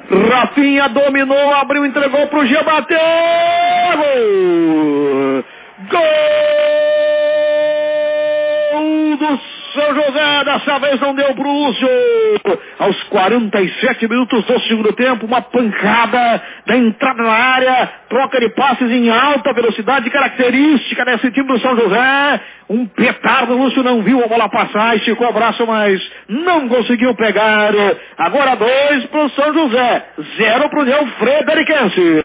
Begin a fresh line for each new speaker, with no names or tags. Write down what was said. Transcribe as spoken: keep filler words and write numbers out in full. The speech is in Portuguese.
Rafinha dominou, abriu, entregou pro G, bateu! Gol! Gol do São José, dessa vez não deu pro Lúcio. Aos quarenta e sete minutos do segundo tempo, uma pancada da entrada na área, troca de passes em alta velocidade, característica desse time do São José. Um petardo, o Lúcio não viu a bola passar, esticou o braço, mas não conseguiu pegar. Agora dois pro São José, zero pro União Frederiquense.